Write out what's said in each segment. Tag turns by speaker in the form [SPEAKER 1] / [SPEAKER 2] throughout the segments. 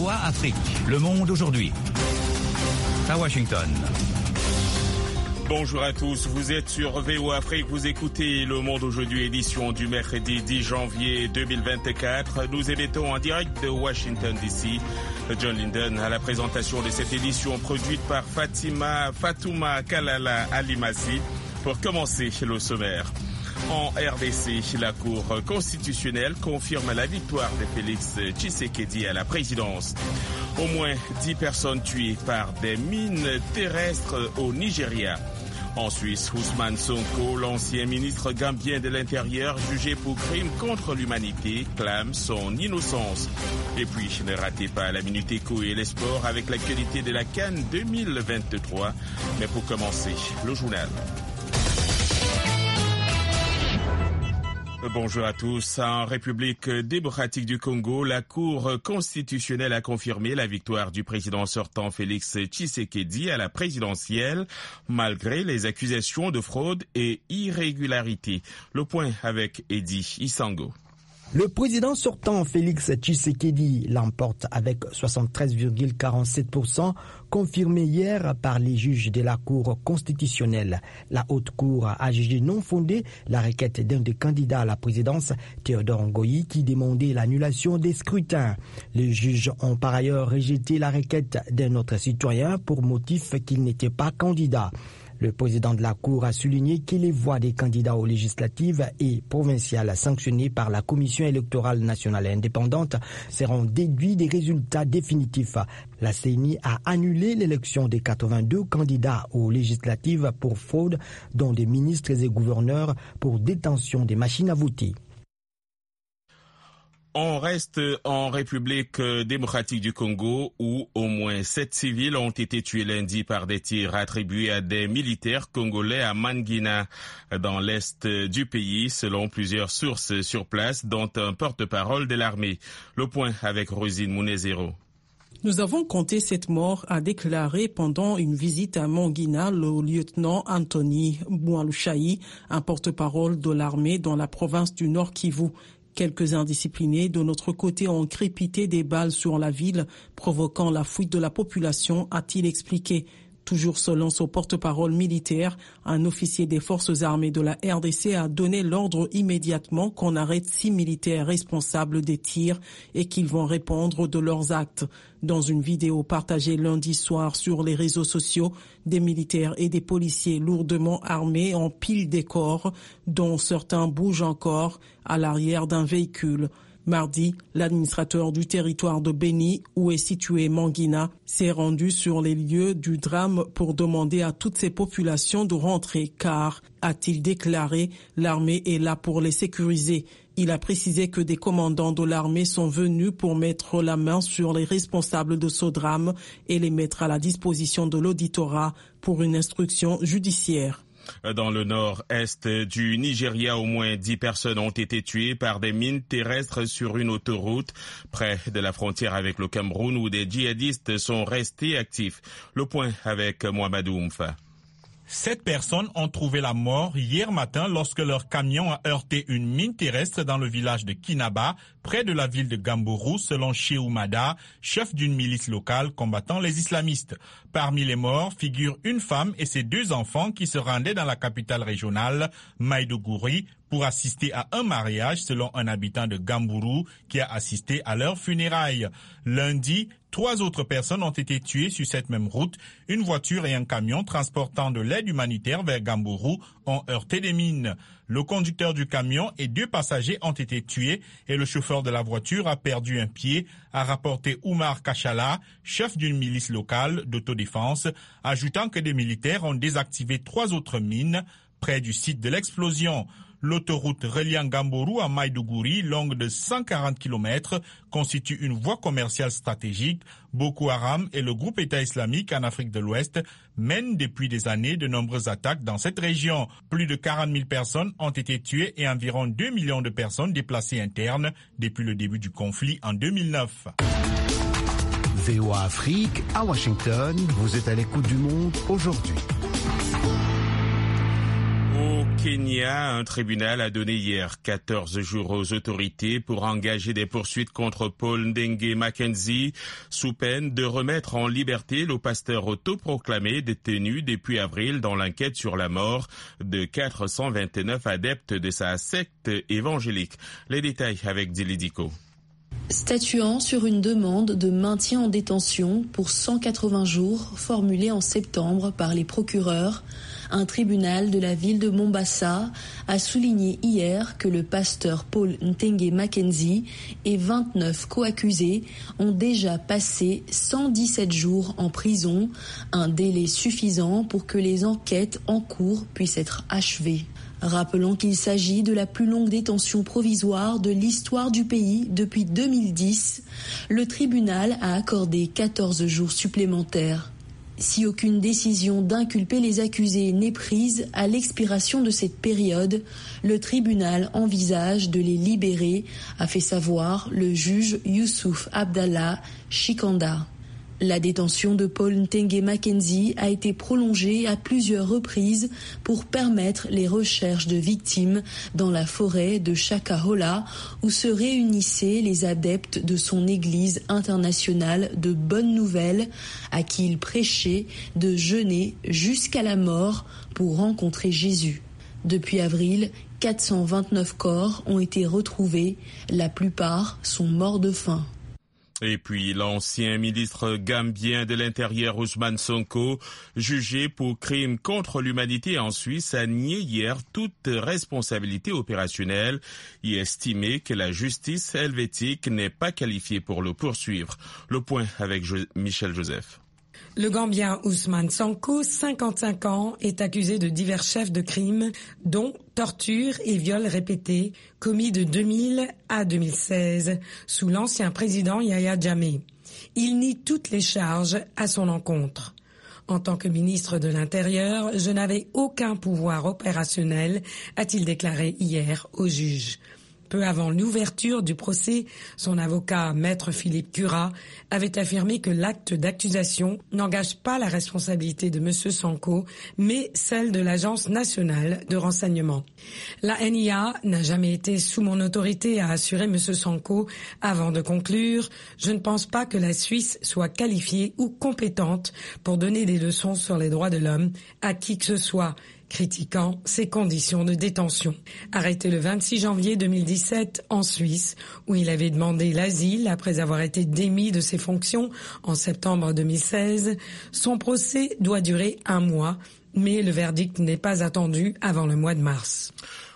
[SPEAKER 1] VOA Afrique, Le Monde aujourd'hui. À Washington.
[SPEAKER 2] Bonjour à tous, vous êtes sur VOA Afrique, vous écoutez Le Monde aujourd'hui, édition du mercredi 10 janvier 2024. Nous émettons en direct de Washington DC. John Linden à la présentation de cette édition produite par Fatouma Kalala Alimassi. Pour commencer le sommaire. En RDC, la Cour constitutionnelle confirme la victoire de Félix Tshisekedi à la présidence. Au moins 10 personnes tuées par des mines terrestres au Nigeria. En Suisse, Ousmane Sonko, l'ancien ministre gambien de l'Intérieur, jugé pour crime contre l'humanité, clame son innocence. Et puis, ne ratez pas la Minute Éco et les sports avec l'actualité de la CAN 2023. Mais pour commencer, le journal. Bonjour à tous. En République démocratique du Congo, la Cour constitutionnelle a confirmé la victoire du président sortant Félix Tshisekedi à la présidentielle, malgré les accusations de fraude et irrégularité. Le point avec Eddie Isango.
[SPEAKER 3] Le président sortant Félix Tshisekedi l'emporte avec 73,47%, confirmé hier par les juges de la Cour constitutionnelle. La Haute Cour a jugé non fondée la requête d'un des candidats à la présidence, Théodore Ngoyi, qui demandait l'annulation des scrutins. Les juges ont par ailleurs rejeté la requête d'un autre citoyen pour motif qu'il n'était pas candidat. Le président de la Cour a souligné que les voix des candidats aux législatives et provinciales sanctionnées par la Commission électorale nationale indépendante seront déduites des résultats définitifs. La CENI a annulé l'élection des 82 candidats aux législatives pour fraude, dont des ministres et gouverneurs pour détention des machines à voter.
[SPEAKER 2] On reste en République démocratique du Congo où au moins 7 civils ont été tués lundi par des tirs attribués à des militaires congolais à Mangina, dans l'est du pays, selon plusieurs sources sur place, dont un porte-parole de l'armée. Le point avec Rosine Mounezero.
[SPEAKER 4] Nous avons compté 7 morts, a déclaré pendant une visite à Mangina le lieutenant Anthony Boualouchaï, un porte-parole de l'armée dans la province du Nord Kivu. Quelques indisciplinés de notre côté ont crépité des balles sur la ville, provoquant la fuite de la population, a-t-il expliqué. Toujours selon son porte-parole militaire, un officier des forces armées de la RDC a donné l'ordre immédiatement qu'on arrête 6 militaires responsables des tirs et qu'ils vont répondre de leurs actes. Dans une vidéo partagée lundi soir sur les réseaux sociaux, des militaires et des policiers lourdement armés empilent des corps, dont certains bougent encore, à l'arrière d'un véhicule. Mardi, l'administrateur du territoire de Beni, où est situé Mangina, s'est rendu sur les lieux du drame pour demander à toutes ces populations de rentrer car, a-t-il déclaré, l'armée est là pour les sécuriser. Il a précisé que des commandants de l'armée sont venus pour mettre la main sur les responsables de ce drame et les mettre à la disposition de l'auditorat pour une instruction judiciaire.
[SPEAKER 2] Dans le nord-est du Nigeria, au moins 10 personnes ont été tuées par des mines terrestres sur une autoroute près de la frontière avec le Cameroun où des djihadistes sont restés actifs. Le point avec Mohamedou Oumfa.
[SPEAKER 5] 7 personnes ont trouvé la mort hier matin lorsque leur camion a heurté une mine terrestre dans le village de Kinaba, près de la ville de Gambourou, selon Shehu Mada, chef d'une milice locale combattant les islamistes. Parmi les morts figurent une femme et ses 2 enfants qui se rendaient dans la capitale régionale, Maïdougouri, pour assister à un mariage selon un habitant de Gambourou qui a assisté à leurs funérailles. Lundi, 3 autres personnes ont été tuées sur cette même route. Une voiture et un camion transportant de l'aide humanitaire vers Gambourou ont heurté des mines. Le conducteur du camion et 2 passagers ont été tués et le chauffeur de la voiture a perdu un pied, a rapporté Oumar Kachala, chef d'une milice locale d'autodéfense, ajoutant que des militaires ont désactivé 3 autres mines près du site de l'explosion. L'autoroute reliant Gambourou à Maïdougouri, longue de 140 km, constitue une voie commerciale stratégique. Boko Haram et le groupe État islamique en Afrique de l'Ouest mènent depuis des années de nombreuses attaques dans cette région. Plus de 40 000 personnes ont été tuées et environ 2 millions de personnes déplacées internes depuis le début du conflit en 2009.
[SPEAKER 6] VOA Afrique, à Washington, vous êtes à l'écoute du monde aujourd'hui.
[SPEAKER 2] Au Kenya, un tribunal a donné hier 14 jours aux autorités pour engager des poursuites contre Paul Ndenge Mackenzie sous peine de remettre en liberté le pasteur autoproclamé détenu depuis avril dans l'enquête sur la mort de 429 adeptes de sa secte évangélique. Les détails avec Dilidico.
[SPEAKER 7] Statuant sur une demande de maintien en détention pour 180 jours formulée en septembre par les procureurs, un tribunal de la ville de Mombasa a souligné hier que le pasteur Paul Ndenge Mackenzie et 29 co-accusés ont déjà passé 117 jours en prison, un délai suffisant pour que les enquêtes en cours puissent être achevées. Rappelons qu'il s'agit de la plus longue détention provisoire de l'histoire du pays depuis 2010. Le tribunal a accordé 14 jours supplémentaires. Si aucune décision d'inculper les accusés n'est prise à l'expiration de cette période, le tribunal envisage de les libérer, a fait savoir le juge Youssouf Abdallah Chikanda. La détention de Paul Ndenge Mackenzie a été prolongée à plusieurs reprises pour permettre les recherches de victimes dans la forêt de Shakahola où se réunissaient les adeptes de son église internationale de Bonne Nouvelle à qui il prêchait de jeûner jusqu'à la mort pour rencontrer Jésus. Depuis avril, 429 corps ont été retrouvés, la plupart sont morts de faim.
[SPEAKER 2] Et puis l'ancien ministre gambien de l'Intérieur Ousmane Sonko, jugé pour crimes contre l'humanité en Suisse, a nié hier toute responsabilité opérationnelle et estimé que la justice helvétique n'est pas qualifiée pour le poursuivre. Le point avec Michel Joseph.
[SPEAKER 8] Le Gambien Ousmane Sonko, 55 ans, est accusé de divers chefs de crimes, dont torture et viols répétés, commis de 2000 à 2016, sous l'ancien président Yahya Jammeh. Il nie toutes les charges à son encontre. En tant que ministre de l'Intérieur, je n'avais aucun pouvoir opérationnel, a-t-il déclaré hier au juge. Peu avant l'ouverture du procès, son avocat, maître Philippe Cura, avait affirmé que l'acte d'accusation n'engage pas la responsabilité de M. Sonko, mais celle de l'Agence nationale de renseignement. La NIA n'a jamais été sous mon autorité, a assuré M. Sonko avant de conclure. Je ne pense pas que la Suisse soit qualifiée ou compétente pour donner des leçons sur les droits de l'homme à qui que ce soit, critiquant ses conditions de détention. Arrêté le 26 janvier 2017 en Suisse, où il avait demandé l'asile après avoir été démis de ses fonctions en septembre 2016, son procès doit durer 1 mois, mais le verdict n'est pas attendu avant le mois de mars.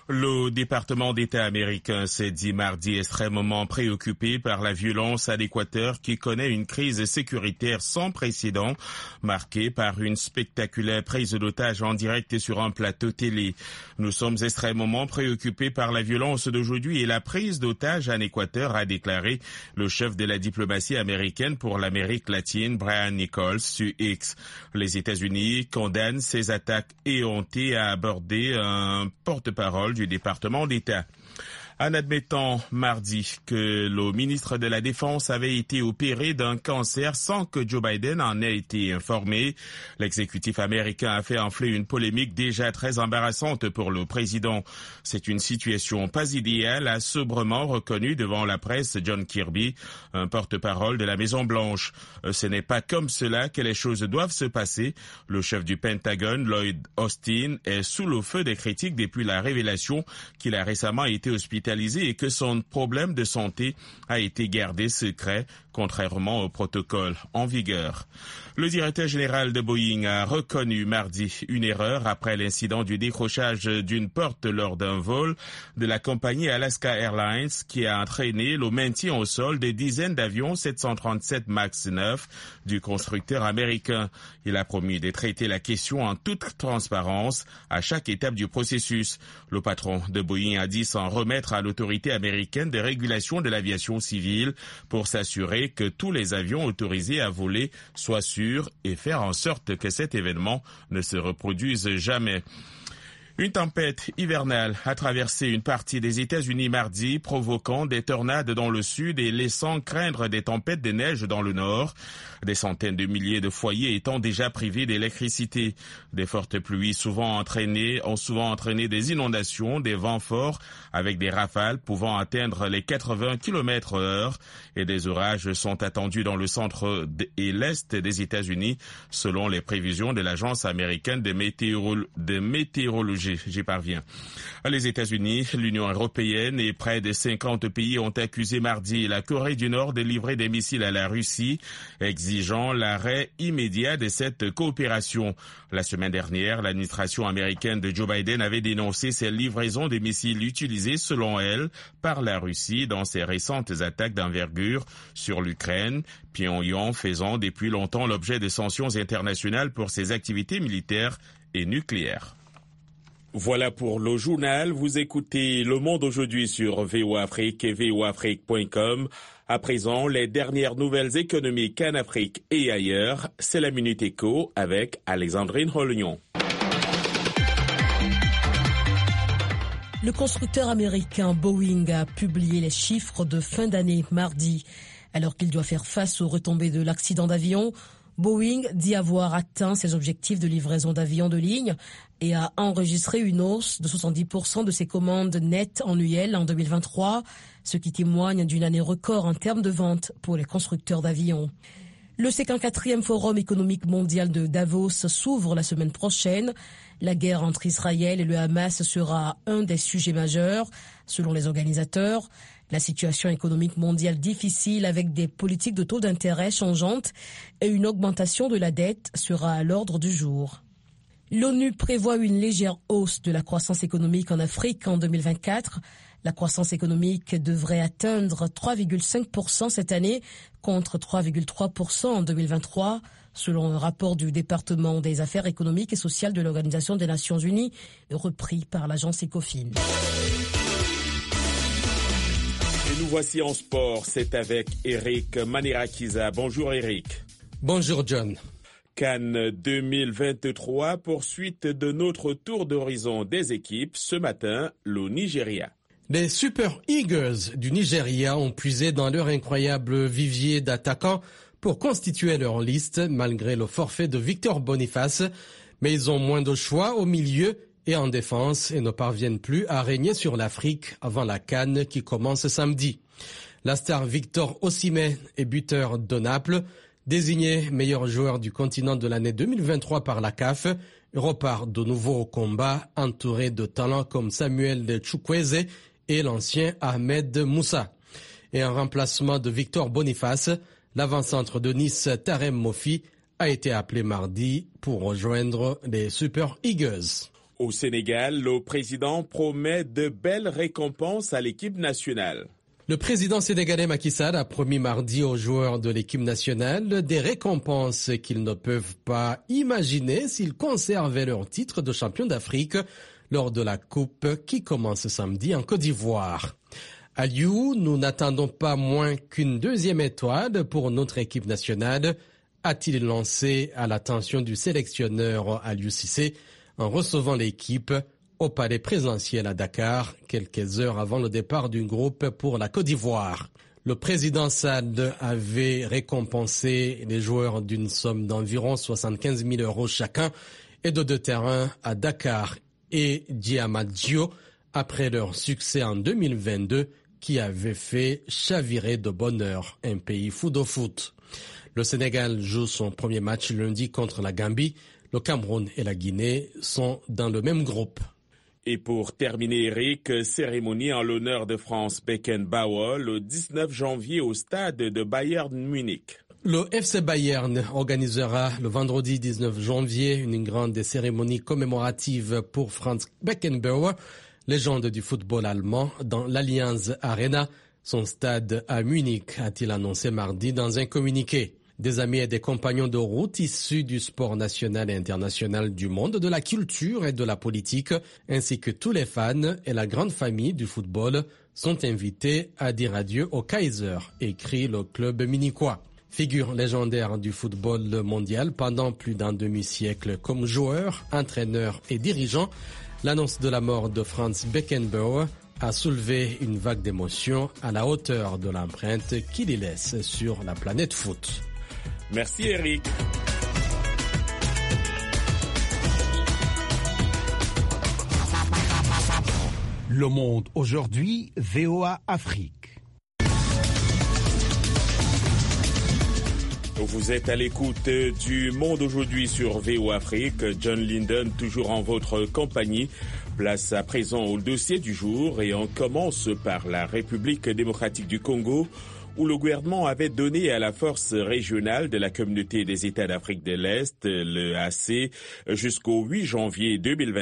[SPEAKER 2] Le département d'État américain s'est dit mardi extrêmement préoccupé par la violence à l'Équateur qui connaît une crise sécuritaire sans précédent, marquée par une spectaculaire prise d'otages en direct sur un plateau télé. Nous sommes extrêmement préoccupés par la violence d'aujourd'hui et la prise d'otages en Équateur, a déclaré le chef de la diplomatie américaine pour l'Amérique latine, Brian Nichols, sur X. Les États-Unis condamnent ces attaques éhontées, a abordé un porte-parole du département d'État. En admettant mardi que le ministre de la Défense avait été opéré d'un cancer sans que Joe Biden en ait été informé, l'exécutif américain a fait enfler une polémique déjà très embarrassante pour le président. C'est une situation pas idéale, a sobrement reconnu devant la presse John Kirby, un porte-parole de la Maison-Blanche. Ce n'est pas comme cela que les choses doivent se passer. Le chef du Pentagone, Lloyd Austin, est sous le feu des critiques depuis la révélation qu'il a récemment été hospitalisé et que son problème de santé a été gardé secret, contrairement au protocole en vigueur. Le directeur général de Boeing a reconnu mardi une erreur après l'incident du décrochage d'une porte lors d'un vol de la compagnie Alaska Airlines qui a entraîné le maintien au sol des dizaines d'avions 737 MAX 9 du constructeur américain. Il a promis de traiter la question en toute transparence à chaque étape du processus. Le patron de Boeing a dit s'en remettre à l'autorité américaine de régulation de l'aviation civile pour s'assurer que tous les avions autorisés à voler soient sûrs et faire en sorte que cet événement ne se reproduise jamais. Une tempête hivernale a traversé une partie des États-Unis mardi, provoquant des tornades dans le sud et laissant craindre des tempêtes de neige dans le nord. Des centaines de milliers de foyers étant déjà privés d'électricité. Des fortes pluies ont souvent entraîné des inondations, des vents forts avec des rafales pouvant atteindre les 80 km/h et des orages sont attendus dans le centre et l'est des États-Unis selon les prévisions de l'Agence américaine de météorologie. J'y parviens. Les États-Unis, l'Union européenne et près de 50 pays ont accusé mardi la Corée du Nord de livrer des missiles à la Russie, exigeant l'arrêt immédiat de cette coopération. La semaine dernière, l'administration américaine de Joe Biden avait dénoncé ces livraisons de missiles utilisés, selon elle, par la Russie dans ses récentes attaques d'envergure sur l'Ukraine, Pyongyang faisant depuis longtemps l'objet de sanctions internationales pour ses activités militaires et nucléaires. Voilà pour le journal. Vous écoutez Le Monde aujourd'hui sur VOA Afrique et voaafrique.com. À présent, les dernières nouvelles économiques en Afrique et ailleurs. C'est la Minute Éco avec Alexandrine Rollignon.
[SPEAKER 9] Le constructeur américain Boeing a publié les chiffres de fin d'année mardi. Alors qu'il doit faire face aux retombées de l'accident d'avion, Boeing dit avoir atteint ses objectifs de livraison d'avions de ligne et a enregistré une hausse de 70% de ses commandes nettes annuelles en 2023, ce qui témoigne d'une année record en termes de vente pour les constructeurs d'avions. Le 54e Forum économique mondial de Davos s'ouvre la semaine prochaine. La guerre entre Israël et le Hamas sera un des sujets majeurs, selon les organisateurs. La situation économique mondiale difficile avec des politiques de taux d'intérêt changeantes et une augmentation de la dette sera à l'ordre du jour. L'ONU prévoit une légère hausse de la croissance économique en Afrique en 2024. La croissance économique devrait atteindre 3,5% cette année contre 3,3% en 2023, selon un rapport du département des affaires économiques et sociales de l'Organisation des Nations Unies, repris par l'agence Ecofin.
[SPEAKER 2] Et nous voici en sport, c'est avec Eric Manirakiza. Bonjour Eric.
[SPEAKER 10] Bonjour John.
[SPEAKER 2] Cannes 2023, poursuite de notre tour d'horizon des équipes. Ce matin, le Nigeria.
[SPEAKER 10] Les Super Eagles du Nigeria ont puisé dans leur incroyable vivier d'attaquants pour constituer leur liste malgré le forfait de Victor Boniface. Mais ils ont moins de choix au milieu et en défense et ne parviennent plus à régner sur l'Afrique avant la CAN qui commence samedi. La star Victor Osimhen est buteur de Naples, désigné meilleur joueur du continent de l'année 2023 par la CAF, repart de nouveau au combat entouré de talents comme Samuel Chukwueze et l'ancien Ahmed Moussa. Et en remplacement de Victor Boniface, l'avant-centre de Nice Tarem Mofi a été appelé mardi pour rejoindre les Super Eagles.
[SPEAKER 2] Au Sénégal, le président promet de belles récompenses à l'équipe nationale.
[SPEAKER 10] Le président sénégalais Macky Sall a promis mardi aux joueurs de l'équipe nationale des récompenses qu'ils ne peuvent pas imaginer s'ils conservaient leur titre de champion d'Afrique lors de la Coupe qui commence samedi en Côte d'Ivoire. Aliou, nous n'attendons pas moins qu'une deuxième étoile pour notre équipe nationale, a-t-il lancé à l'attention du sélectionneur Aliou Cissé en recevant l'équipe au palais présidentiel à Dakar, quelques heures avant le départ du groupe pour la Côte d'Ivoire. Le président Sall avait récompensé les joueurs d'une somme d'environ 75 000 € chacun et de 2 terrains à Dakar et Diamagio après leur succès en 2022 qui avait fait chavirer de bonheur un pays fou de foot. Le Sénégal joue son premier match lundi contre la Gambie. Le Cameroun et la Guinée sont dans le même groupe.
[SPEAKER 2] Et pour terminer, Eric, cérémonie en l'honneur de Franz Beckenbauer le 19 janvier au stade de Bayern Munich.
[SPEAKER 10] Le FC Bayern organisera le vendredi 19 janvier une grande cérémonie commémorative pour Franz Beckenbauer, légende du football allemand, dans l'Allianz Arena, son stade à Munich, a-t-il annoncé mardi dans un communiqué. Des amis et des compagnons de route issus du sport national et international, du monde de la culture et de la politique, ainsi que tous les fans et la grande famille du football sont invités à dire adieu au Kaiser, écrit le club munichois. Figure légendaire du football mondial pendant plus d'un demi-siècle comme joueur, entraîneur et dirigeant, L'annonce de la mort de Franz Beckenbauer a soulevé une vague d'émotions à la hauteur de l'empreinte qu'il y laisse sur la planète foot.
[SPEAKER 2] Merci Eric.
[SPEAKER 6] Le Monde aujourd'hui, VOA Afrique.
[SPEAKER 2] Vous êtes à l'écoute du Monde aujourd'hui sur VOA Afrique. John Linden, toujours en votre compagnie. Place à présent au dossier du jour et on commence par la République démocratique du Congo, où le gouvernement avait donné à la force régionale de la communauté des États d'Afrique de l'Est, le AC, jusqu'au 8 janvier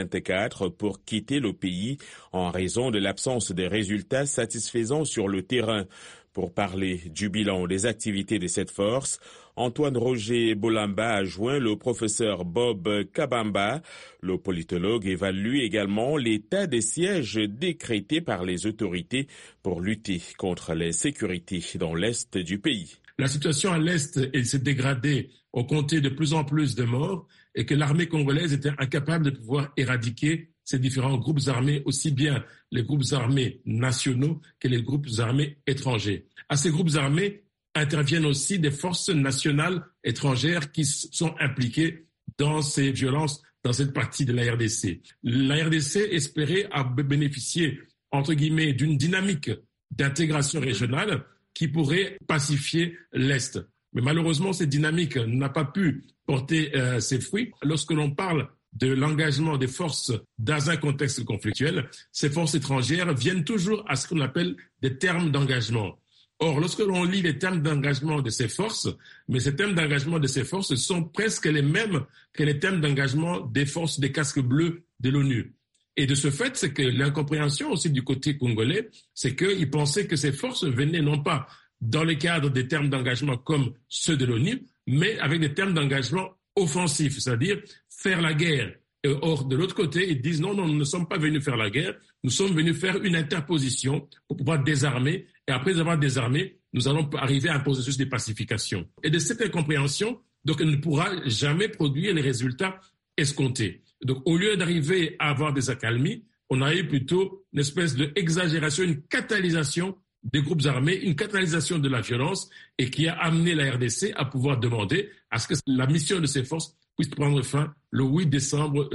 [SPEAKER 2] 2024 pour quitter le pays en raison de l'absence de résultats satisfaisants sur le terrain. Pour parler du bilan des activités de cette force, Antoine Roger Bolamba a joint le professeur Bob Kabamba. Le politologue évalue également l'état de siège décrété par les autorités pour lutter contre l'insécurité dans l'est du pays.
[SPEAKER 11] La situation à l'est s'est dégradée, on comptait de plus en plus de morts et que l'armée congolaise était incapable de pouvoir éradiquer ces différents groupes armés, aussi bien les groupes armés nationaux que les groupes armés étrangers. À ces groupes armés interviennent aussi des forces nationales étrangères qui sont impliquées dans ces violences, dans cette partie de la RDC. La RDC espérait bénéficier, entre guillemets, d'une dynamique d'intégration régionale qui pourrait pacifier l'Est. Mais malheureusement, cette dynamique n'a pas pu porter ses fruits. Lorsque l'on parle de l'engagement des forces dans un contexte conflictuel, ces forces étrangères viennent toujours à ce qu'on appelle des termes d'engagement. Or, lorsque l'on lit les termes d'engagement de ces forces, mais ces termes d'engagement de ces forces sont presque les mêmes que les termes d'engagement des forces des casques bleus de l'ONU. Et de ce fait, c'est que l'incompréhension aussi du côté congolais, c'est qu'ils pensaient que ces forces venaient non pas dans le cadre des termes d'engagement comme ceux de l'ONU, mais avec des termes d'engagement offensifs, c'est-à-dire faire la guerre. Or, de l'autre côté, ils disent non, nous ne sommes pas venus faire la guerre, nous sommes venus faire une interposition pour pouvoir désarmer, et après avoir désarmé, nous allons arriver à un processus de pacification. Et de cette incompréhension, donc, elle ne pourra jamais produire les résultats escomptés. Donc, au lieu d'arriver à avoir des accalmies, on a eu plutôt une espèce d'exagération, une catalysation des groupes armés, une catalysation de la violence, et qui a amené la RDC à pouvoir demander à ce que la mission de ces forces puisse prendre fin le 8 décembre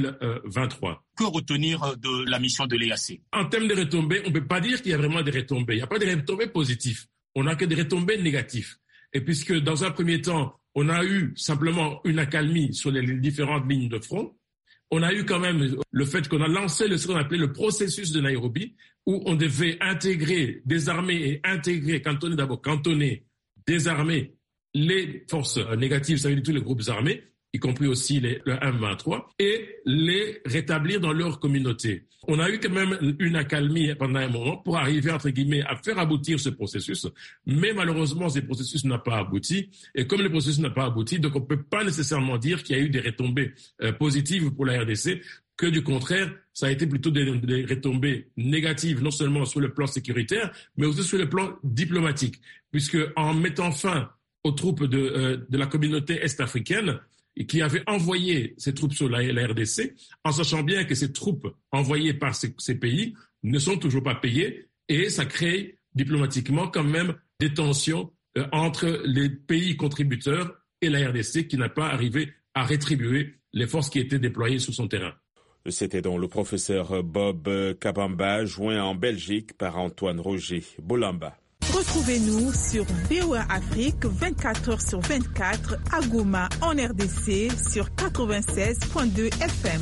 [SPEAKER 11] 2023.
[SPEAKER 1] Que retenir de la mission de l'EAC?
[SPEAKER 11] En termes de retombées, on ne peut pas dire qu'il y a vraiment des retombées. Il n'y a pas de retombées positives. On n'a que des retombées négatives. Et puisque dans un premier temps, on a eu simplement une accalmie sur les différentes lignes de front, on a eu quand même le fait qu'on a lancé ce qu'on appelait le processus de Nairobi, où on devait intégrer, désarmer et intégrer, cantonner, désarmer les forces négatives, ça veut dire tous les groupes armés, y compris aussi le M23, et les rétablir dans leur communauté. On a eu quand même une accalmie pendant un moment pour arriver, entre guillemets, à faire aboutir ce processus, mais malheureusement, ce processus n'a pas abouti, et comme le processus n'a pas abouti, donc on ne peut pas nécessairement dire qu'il y a eu des retombées positives pour la RDC, que du contraire, ça a été plutôt des retombées négatives, non seulement sur le plan sécuritaire, mais aussi sur le plan diplomatique, puisque en mettant fin aux troupes de la communauté est-africaine, et qui avait envoyé ces troupes sur la RDC, en sachant bien que ces troupes envoyées par ces pays ne sont toujours pas payées, et ça crée diplomatiquement quand même des tensions entre les pays contributeurs et la RDC qui n'a pas arrivé à rétribuer les forces qui étaient déployées sur son terrain.
[SPEAKER 2] C'était donc le professeur Bob Kabamba, joint en Belgique par Antoine Roger Bolamba.
[SPEAKER 12] Retrouvez-nous sur VOA Afrique 24h/24 à Goma en RDC sur 96.2 FM.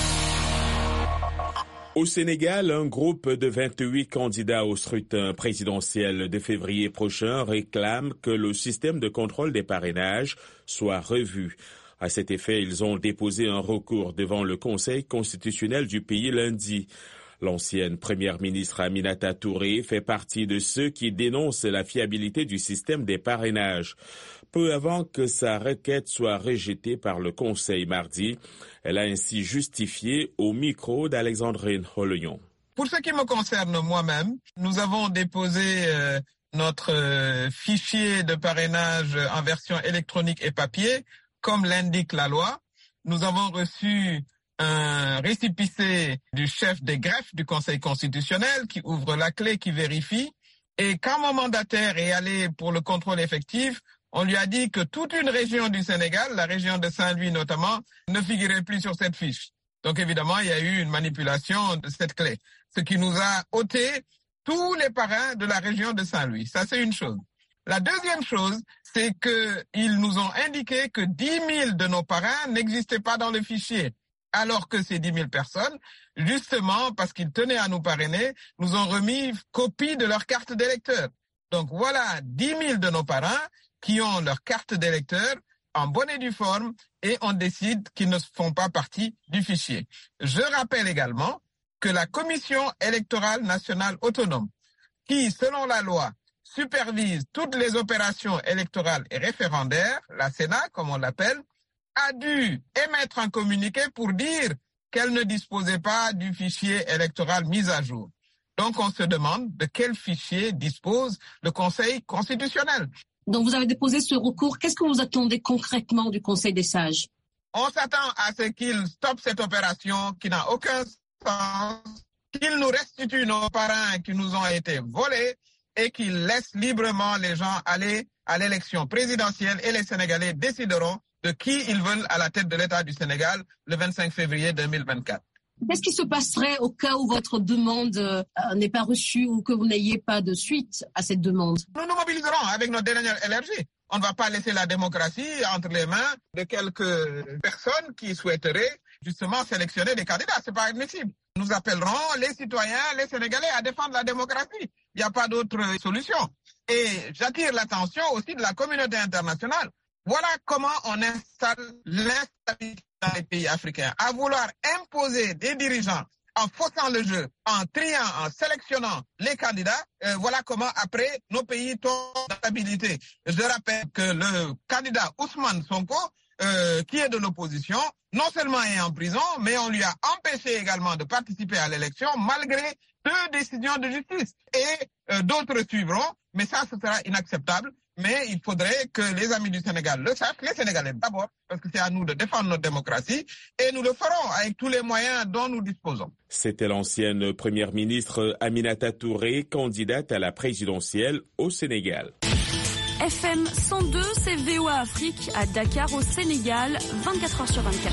[SPEAKER 2] Au Sénégal, un groupe de 28 candidats au scrutin présidentiel de février prochain réclame que le système de contrôle des parrainages soit revu. À cet effet, ils ont déposé un recours devant le Conseil constitutionnel du pays lundi. L'ancienne première ministre Aminata Touré fait partie de ceux qui dénoncent la fiabilité du système des parrainages. Peu avant que sa requête soit rejetée par le Conseil mardi, elle a ainsi justifié au micro d'Alexandrine Holoyon.
[SPEAKER 13] Pour ce qui me concerne moi-même, nous avons déposé notre fichier de parrainage en version électronique et papier, comme l'indique la loi. Nous avons reçu un récépissé du chef des greffes du Conseil constitutionnel qui ouvre la clé, qui vérifie. Et quand mon mandataire est allé pour le contrôle effectif, on lui a dit que toute une région du Sénégal, la région de Saint-Louis notamment, ne figurait plus sur cette fiche. Donc évidemment, il y a eu une manipulation de cette clé, ce qui nous a ôté tous les parrains de la région de Saint-Louis. Ça, c'est une chose. La deuxième chose, c'est qu'ils nous ont indiqué que 10 000 de nos parrains n'existaient pas dans le fichier, alors que ces 10 000 personnes, justement parce qu'ils tenaient à nous parrainer, nous ont remis copie de leur carte d'électeur. Donc voilà 10 000 de nos parrains qui ont leur carte d'électeur en bonne et due forme et on décide qu'ils ne font pas partie du fichier. Je rappelle également que la Commission électorale nationale autonome, qui, selon la loi, supervise toutes les opérations électorales et référendaires, la Sénat, comme on l'appelle, a dû émettre un communiqué pour dire qu'elle ne disposait pas du fichier électoral mis à jour. Donc, on se demande de quel fichier dispose le Conseil constitutionnel.
[SPEAKER 14] Donc, vous avez déposé ce recours. Qu'est-ce que vous attendez concrètement du Conseil des sages?
[SPEAKER 13] On s'attend à ce qu'il stoppe cette opération qui n'a aucun sens, qu'il nous restitue nos parrains qui nous ont été volés et qu'il laisse librement les gens aller à l'élection présidentielle et les Sénégalais décideront de qui ils veulent à la tête de l'État du Sénégal le 25 février 2024.
[SPEAKER 14] Qu'est-ce qui se passerait au cas où votre demande n'est pas reçue ou que vous n'ayez pas de suite à cette demande?
[SPEAKER 13] Nous nous mobiliserons avec notre dernière énergie. On ne va pas laisser la démocratie entre les mains de quelques personnes qui souhaiteraient justement sélectionner des candidats. C'est pas admissible. Nous appellerons les citoyens, les Sénégalais à défendre la démocratie. Il n'y a pas d'autre solution. Et j'attire l'attention aussi de la communauté internationale. Voilà comment on installe l'instabilité dans les pays africains. À vouloir imposer des dirigeants en faussant le jeu, en triant, en sélectionnant les candidats, voilà comment après nos pays tombent dans l'instabilité. Je rappelle que le candidat Ousmane Sonko, qui est de l'opposition, non seulement est en prison, mais on lui a empêché également de participer à l'élection malgré 2 décisions de justice. Et d'autres suivront, mais ça, ce sera inacceptable. Mais il faudrait que les amis du Sénégal le sachent, les Sénégalais d'abord, parce que c'est à nous de défendre notre démocratie, et nous le ferons avec tous les moyens dont nous disposons.
[SPEAKER 2] C'était l'ancienne première ministre Aminata Touré, candidate à la présidentielle au Sénégal.
[SPEAKER 15] FM 102, c'est VOA Afrique à Dakar au Sénégal, 24h/24.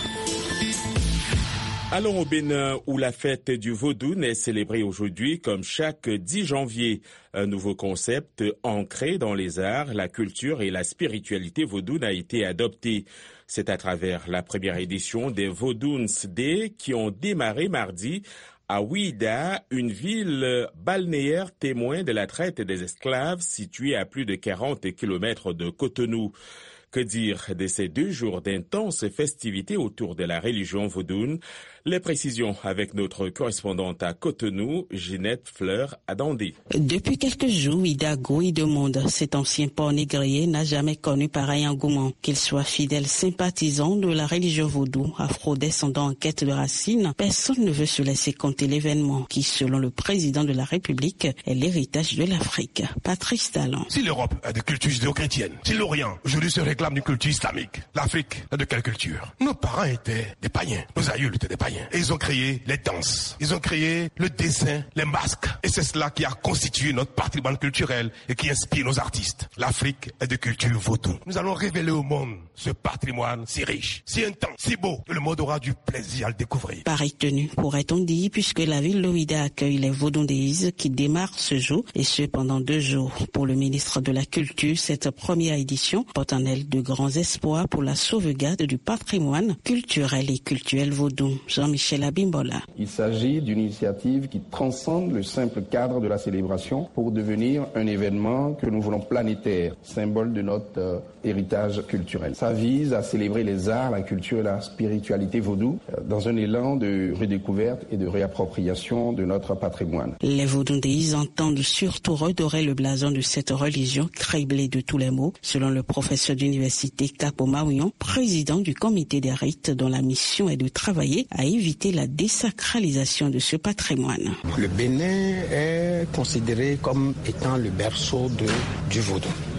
[SPEAKER 2] Allons au Bénin où la fête du Vaudoun est célébrée aujourd'hui comme chaque 10 janvier. Un nouveau concept ancré dans les arts, la culture et la spiritualité vaudoune a été adopté. C'est à travers la première édition des Vaudoons Day qui ont démarré mardi à Ouidah, une ville balnéaire témoin de la traite des esclaves située à plus de 40 kilomètres de Cotonou. Que dire de ces 2 jours d'intenses festivités autour de la religion vaudoune? Les précisions avec notre correspondante à Cotonou, Ginette Fleur-Adandé.
[SPEAKER 16] Depuis quelques jours, Ouidago y demande. Cet ancien port négrier n'a jamais connu pareil engouement. Qu'il soit fidèle sympathisant de la religion vaudou, afro-descendant en quête de racines, personne ne veut se laisser compter l'événement qui, selon le président de la République, est l'héritage de l'Afrique. Patrice Talon.
[SPEAKER 17] Si l'Europe a de culture judéo-chrétienne, si l'Orient aujourd'hui se réclame d'une culture islamique, l'Afrique a de quelle culture? Nos parents étaient des païens, nos aïeuls étaient des païens. Et ils ont créé les danses, ils ont créé le dessin, les masques. Et c'est cela qui a constitué notre patrimoine culturel et qui inspire nos artistes. L'Afrique est de culture vaudou. Nous allons révéler au monde ce patrimoine si riche, si intense, si beau, que le monde aura du plaisir à le découvrir.
[SPEAKER 16] Pareille tenue, pourrait-on dire, puisque la ville de Ouidah accueille les Vaudoons Days qui démarrent ce jour, et ce pendant 2 jours. Pour le ministre de la Culture, cette première édition porte en elle de grands espoirs pour la sauvegarde du patrimoine culturel et cultuel vaudou. Jean-Michel Abimbola.
[SPEAKER 18] Il s'agit d'une initiative qui transcende le simple cadre de la célébration pour devenir un événement que nous voulons planétaire, symbole de notre héritage culturel. Ça vise à célébrer les arts, la culture et la spiritualité vaudou dans un élan de redécouverte et de réappropriation de notre patrimoine.
[SPEAKER 16] Les Vaudoons Days entendent surtout redorer le blason de cette religion criblée de tous les maux, selon le professeur d'université Capo Maouillon, président du comité des rites dont la mission est de travailler à éviter la désacralisation de ce patrimoine.
[SPEAKER 19] Le Bénin est considéré comme étant le berceau du vaudou.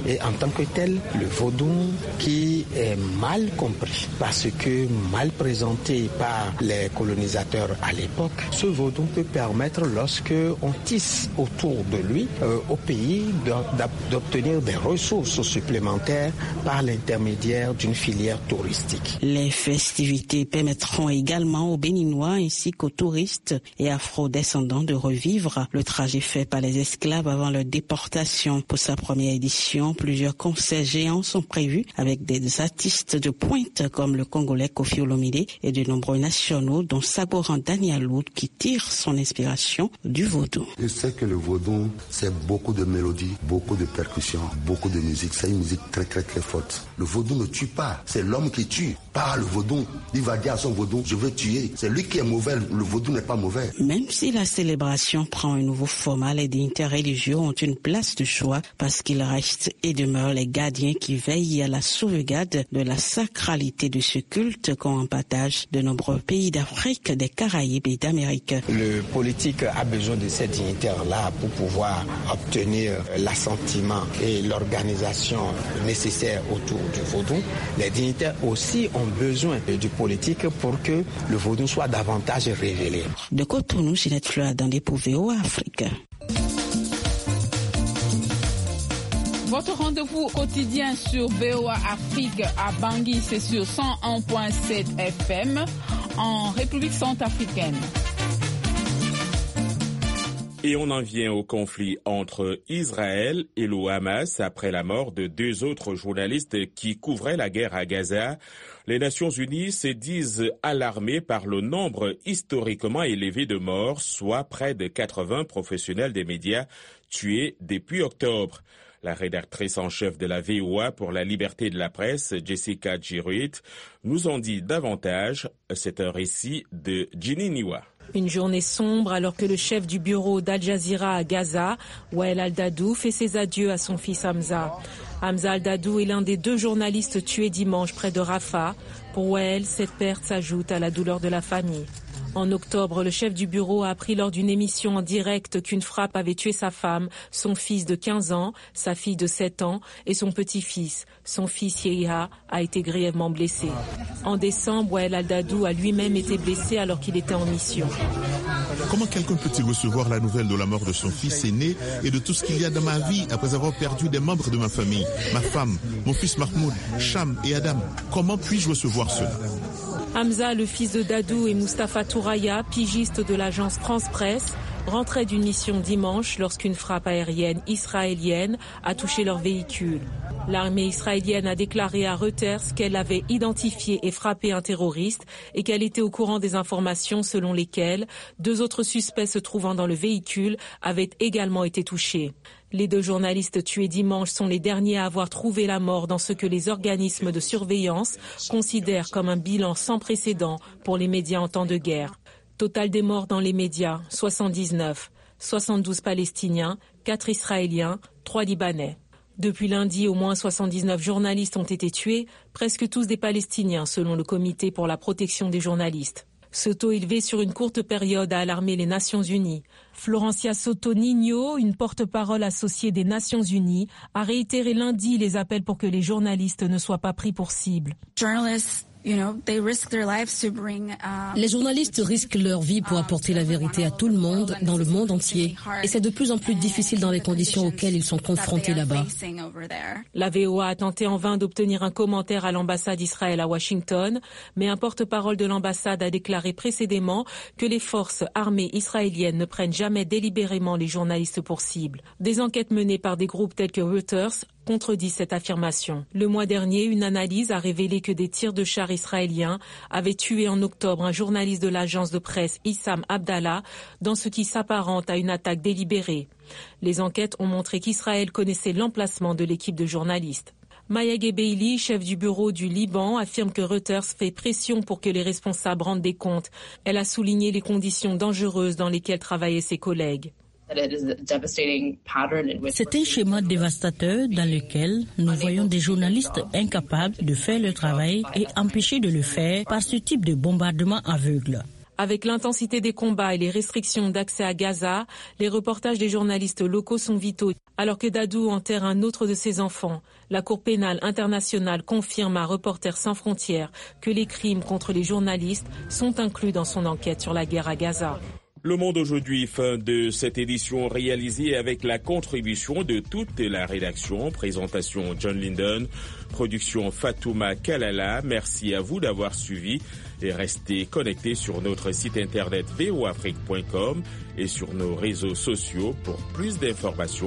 [SPEAKER 3] Et en tant que tel, le vaudou qui est mal compris, parce que mal présenté par les colonisateurs à l'époque, ce vaudou peut permettre, lorsque on tisse autour de lui, au pays d'obtenir des ressources supplémentaires par l'intermédiaire d'une filière touristique.
[SPEAKER 16] Les festivités permettront également aux Béninois ainsi qu'aux touristes et afro-descendants de revivre le trajet fait par les esclaves avant leur déportation. Pour sa première édition, plusieurs concerts géants sont prévus avec des artistes de pointe comme le Congolais Kofi Olomide et de nombreux nationaux dont Sagoran Danialoud qui tire son inspiration du vaudou.
[SPEAKER 19] Je sais que le vaudou, c'est beaucoup de mélodies, beaucoup de percussions, beaucoup de musique. C'est une musique très très très forte. Le vaudou ne tue pas, c'est l'homme qui tue. Pas le vaudou. Il va dire à son vaudou, je veux tuer. C'est lui qui est mauvais, le vaudou n'est pas mauvais.
[SPEAKER 16] Même si la célébration prend un nouveau format, les dignitaires religieux ont une place de choix parce qu'ils restent et demeurent les gardiens qui veillent à la sauvegarde de la sacralité de ce culte qu'ont en partage de nombreux pays d'Afrique, des Caraïbes et d'Amérique.
[SPEAKER 3] Le politique a besoin de ces dignitaires-là pour pouvoir obtenir l'assentiment et l'organisation nécessaire autour du vaudou. Les dignitaires aussi ont besoin du politique pour que le vaudou soit davantage révélé.
[SPEAKER 16] De Cotonou, Ginette Fleur dans des VOA Afrique.
[SPEAKER 20] Votre rendez-vous quotidien sur VOA Afrique à Bangui, c'est sur 101.7 FM en République centrafricaine.
[SPEAKER 2] Et on en vient au conflit entre Israël et le Hamas après la mort de 2 autres journalistes qui couvraient la guerre à Gaza. Les Nations Unies se disent alarmées par le nombre historiquement élevé de morts, soit près de 80 professionnels des médias tués depuis octobre. La rédactrice en chef de la VOA pour la liberté de la presse, Jessica Giruit, nous en dit davantage. C'est un récit de Ginny Niwa.
[SPEAKER 21] Une journée sombre alors que le chef du bureau d'Al Jazeera à Gaza, Wael Al-Dadou, fait ses adieux à son fils Hamza. Hamza Al-Dadou est l'un des 2 journalistes tués dimanche près de Rafah. Pour Wael, cette perte s'ajoute à la douleur de la famille. En octobre, le chef du bureau a appris lors d'une émission en direct qu'une frappe avait tué sa femme, son fils de 15 ans, sa fille de 7 ans et son petit-fils. Son fils Yehiha a été grièvement blessé. En décembre, Wael Al-Dadou a lui-même été blessé alors qu'il était en mission.
[SPEAKER 22] Comment quelqu'un peut-il recevoir la nouvelle de la mort de son fils aîné et de tout ce qu'il y a dans ma vie après avoir perdu des membres de ma famille, ma femme, mon fils Mahmoud, Cham et Adam? Comment puis-je recevoir cela?
[SPEAKER 21] Hamza, le fils de Dadou, et Mustafa Touraya, pigiste de l'agence France Presse, rentraient d'une mission dimanche lorsqu'une frappe aérienne israélienne a touché leur véhicule. L'armée israélienne a déclaré à Reuters qu'elle avait identifié et frappé un terroriste et qu'elle était au courant des informations selon lesquelles 2 autres suspects se trouvant dans le véhicule avaient également été touchés. Les 2 journalistes tués dimanche sont les derniers à avoir trouvé la mort dans ce que les organismes de surveillance considèrent comme un bilan sans précédent pour les médias en temps de guerre. Total des morts dans les médias, 79, 72 Palestiniens, 4 Israéliens, 3 Libanais. Depuis lundi, au moins 79 journalistes ont été tués, presque tous des Palestiniens selon le Comité pour la protection des journalistes. Ce taux élevé sur une courte période a alarmé les Nations Unies. Florencia Soto Nino, une porte-parole associée des Nations Unies, a réitéré lundi les appels pour que les journalistes ne soient pas pris pour cible.
[SPEAKER 9] Les journalistes risquent leur vie pour apporter la vérité à tout le monde, dans le monde entier. Et c'est de plus en plus difficile dans les conditions auxquelles ils sont confrontés là-bas.
[SPEAKER 21] La VOA a tenté en vain d'obtenir un commentaire à l'ambassade d'Israël à Washington, mais un porte-parole de l'ambassade a déclaré précédemment que les forces armées israéliennes ne prennent jamais délibérément les journalistes pour cible. Des enquêtes menées par des groupes tels que Reuters contredit cette affirmation. Le mois dernier, une analyse a révélé que des tirs de chars israéliens avaient tué en octobre un journaliste de l'agence de presse Issam Abdallah dans ce qui s'apparente à une attaque délibérée. Les enquêtes ont montré qu'Israël connaissait l'emplacement de l'équipe de journalistes. Maya Gebeili, chef du bureau du Liban, affirme que Reuters fait pression pour que les responsables rendent des comptes. Elle a souligné les conditions dangereuses dans lesquelles travaillaient ses collègues.
[SPEAKER 23] C'est un schéma dévastateur dans lequel nous voyons des journalistes incapables de faire leur travail et empêchés de le faire par ce type de bombardement aveugle.
[SPEAKER 21] Avec l'intensité des combats et les restrictions d'accès à Gaza, les reportages des journalistes locaux sont vitaux. Alors que Dadou enterre un autre de ses enfants, la Cour pénale internationale confirme à Reporters sans frontières que les crimes contre les journalistes sont inclus dans son enquête sur la guerre à Gaza.
[SPEAKER 2] Le Monde aujourd'hui, fin de cette édition réalisée avec la contribution de toute la rédaction. Présentation John Linden, production Fatouma Kalala. Merci à vous d'avoir suivi et restez connectés sur notre site internet voafrique.com et sur nos réseaux sociaux pour plus d'informations.